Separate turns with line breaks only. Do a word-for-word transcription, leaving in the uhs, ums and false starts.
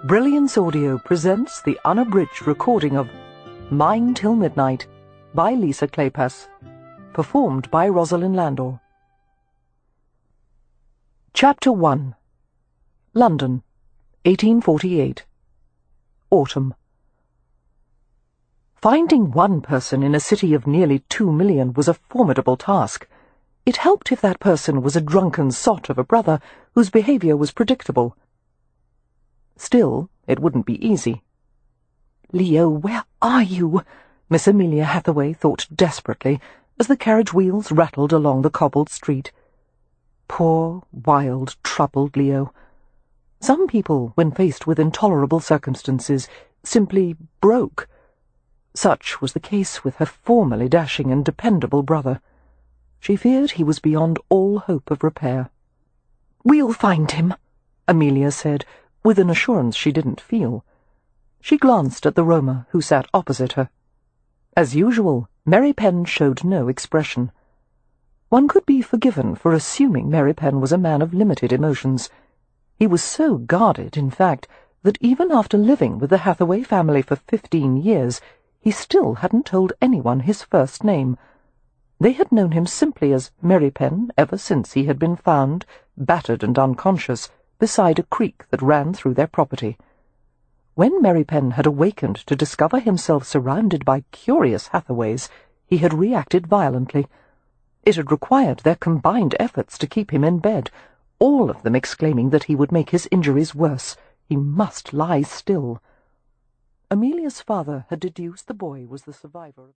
Brilliance Audio presents the unabridged recording of Mine Till Midnight by Lisa Kleypas, performed by Rosalind Landor. Chapter one. London, eighteen forty-eight. Autumn. Finding one person in a city of nearly two million was a formidable task. It helped if that person was a drunken sot of a brother whose behaviour was predictable. Still, it wouldn't be easy. "Leo, where are you?" Miss Amelia Hathaway thought desperately as the carriage wheels rattled along the cobbled street. Poor, wild, troubled Leo. Some people, when faced with intolerable circumstances, simply broke. Such was the case with her formerly dashing and dependable brother. She feared he was beyond all hope of repair. "We'll find him," Amelia said, with an assurance she didn't feel. She glanced at the Roma, who sat opposite her. As usual, Mary Penn showed no expression. One could be forgiven for assuming Mary Penn was a man of limited emotions. He was so guarded, in fact, that even after living with the Hathaway family for fifteen years, he still hadn't told anyone his first name. They had known him simply as Mary Penn ever since he had been found, battered and unconscious, beside a creek that ran through their property. When Mary Penn had awakened to discover himself surrounded by curious Hathaways, he had reacted violently. It had required their combined efforts to keep him in bed, all of them exclaiming that he would make his injuries worse. He must lie still. Amelia's father had deduced the boy was the survivor.